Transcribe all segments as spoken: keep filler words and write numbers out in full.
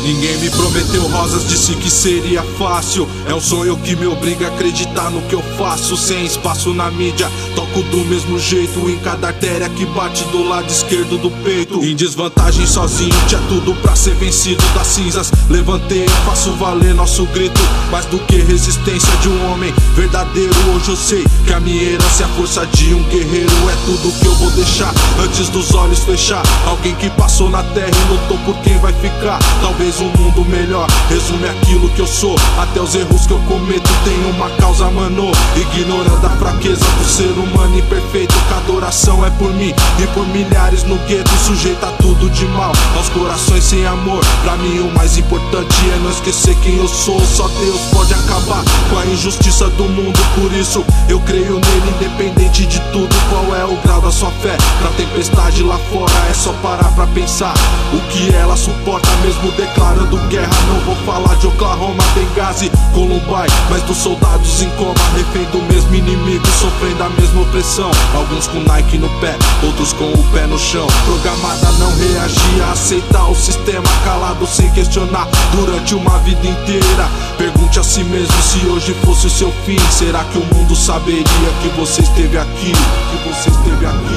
Ninguém me prometeu rosas, disse que seria fácil. É um sonho que me obriga a acreditar no que eu faço. Sem espaço na mídia, toco do mesmo jeito, em cada artéria que bate do lado esquerdo do peito. Em desvantagem sozinho, tinha tudo pra ser vencido. Das cinzas levantei, faço valer nosso grito. Mais do que resistência de um homem verdadeiro. Hoje eu sei que a minha herança é a força de um guerreiro. É tudo que eu vou deixar antes dos olhos fechar. Alguém que passou na terra e lutou por quem vai ficar. Talvez um mundo melhor resume aquilo que eu sou. Até os erros que eu cometo tem uma causa, mano. Ignorando a fraqueza do ser humano imperfeito. Cada oração é por mim e por milhares no gueto. Sujeito a tudo de mal, aos corações sem amor. Pra mim o mais importante é não esquecer quem eu sou. Só Deus pode acabar com a injustiça do mundo. Por isso eu creio nele, independente de tudo. Qual é o grau da sua fé? Pra tempestade lá fora é só parar pra pensar o que ela suporta, mesmo declarando guerra. Não vou falar de Oklahoma, Benghazi, Columbine, mas dos soldados em coma, refém do mesmo inimigo, sofrendo a mesma opressão. Alguns com Nike no pé, outros com o pé no chão. Programada a não reagir, a aceitar o sistema, calado sem questionar durante uma vida inteira. Pergunte a si mesmo se hoje fosse o seu fim. Será que o mundo saberia que você esteve aqui? Que você esteve aqui?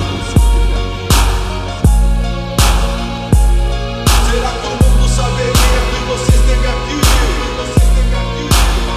Será que o mundo saberia que você esteve aqui? Que você esteve aqui?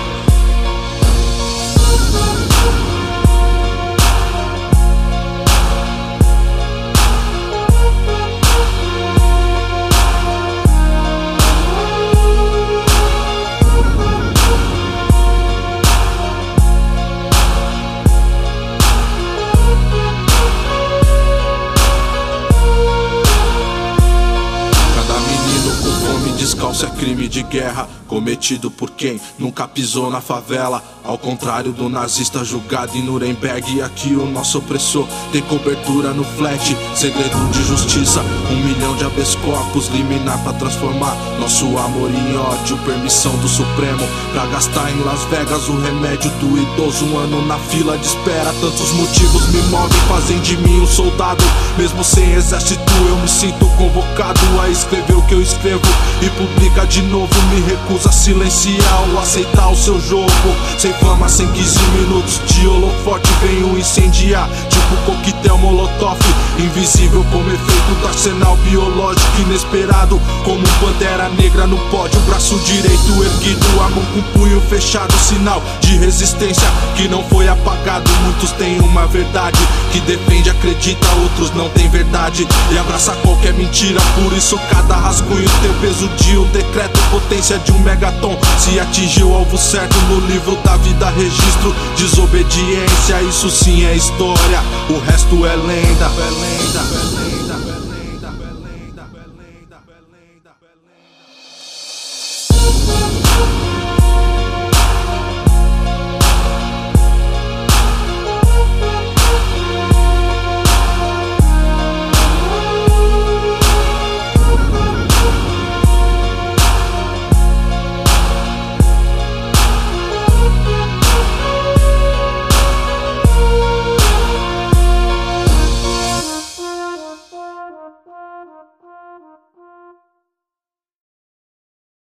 Descalço é crime de guerra, cometido por quem nunca pisou na favela. Ao contrário do nazista julgado em Nuremberg. E aqui o nosso opressor tem cobertura no flat. Segredo de justiça, um milhão de habeas corpus, liminar pra transformar nosso amor em ódio. Permissão do Supremo pra gastar em Las Vegas o remédio do idoso. Um ano na fila de espera, tantos motivos me movem, fazem de mim um soldado. Mesmo sem exército eu me sinto convocado a escrever o que eu escrevo e publica de novo. Me recusa a silenciar ou aceitar o seu jogo. Sem fama, sem quinze minutos de holofote, venho incendiar tipo coquetel molotov. Invisível como efeito do arsenal biológico, inesperado como pantera negra no pódio. Braço direito erguido, a mão com o punho fechado, sinal de resistência que não foi apagado. Muitos têm uma verdade que defende, acredita, outros não têm verdade e abraça qualquer mentira. Por isso cada rascunho tem o peso de um decreto, potência de um megaton. Se atingiu o alvo certo no livro da vida, registro, desobediência, isso sim é história, o resto é lenda, é lenda, é lenda.